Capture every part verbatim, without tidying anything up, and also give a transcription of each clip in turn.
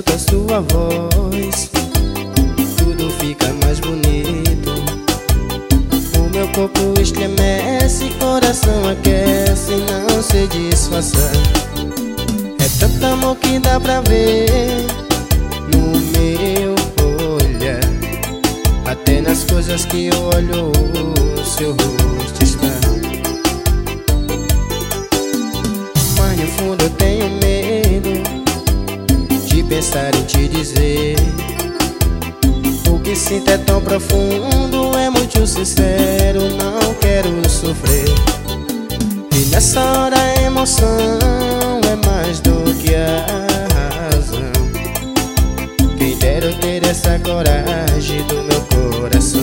escuto a sua voz, tudo fica mais bonito. O meu corpo estremece, coração aquece, não sei disfarçar. É tanto amor que dá pra ver no meu olhar, até nas coisas que eu olho o seu rosto está. Mas no fundo eu tenho medo de pensar em te dizer. O que sinto é tão profundo, é muito sincero, não quero sofrer. E nessa hora a emoção é mais do que a razão. Quem dera eu ter essa coragem do meu coração.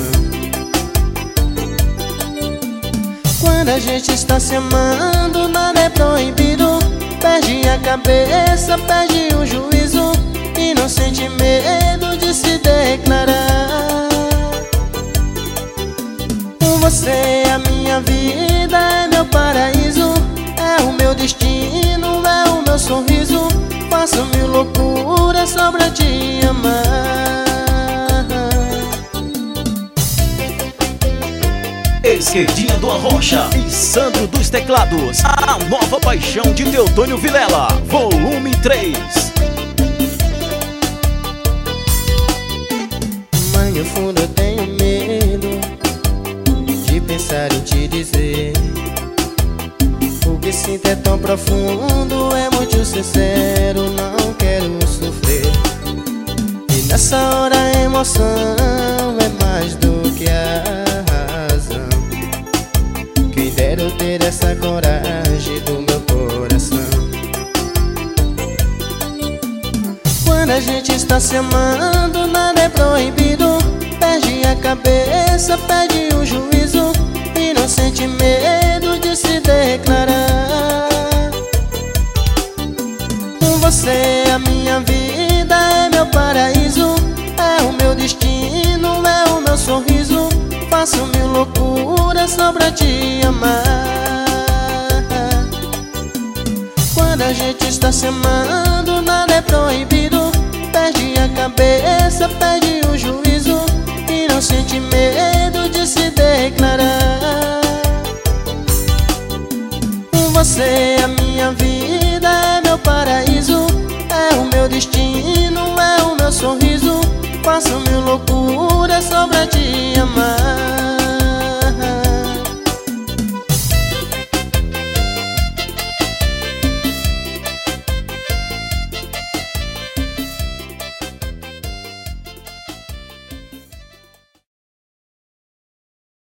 Quando a gente está se amando, nada é proibido. Perde a cabeça, perde o juízo e não sente medo de se declarar. Você é a minha vida, é meu paraíso, é o meu destino, é o meu sorriso. Faço mil loucuras só pra te amar. Esquerdinha do Arrocha e Sandro dos Teclados, a nova paixão de Teotônio Vilela, volume três. Mas no fundo eu tenho medo de pensar em te dizer. O que sinto é tão profundo, é muito sincero, não quero sofrer. E nessa hora a emoção é mais do que a razão. Quem dera eu ter essa coragem do meu coração. Quando a gente está se amando, nada é proibido. Perde a cabeça, perde o juízo e não sente medo de se declarar. Você é a minha vida, é meu paraíso, é o meu destino, é o meu sorriso. Faço mil loucuras só pra te amar. Quando a gente está se amando, nada é proibido. Perde a cabeça, perde o juízo e não sente medo de se declarar. Você é a minha vida, é meu paraíso, é o meu destino, é o meu sorriso. Faço mil loucuras só pra te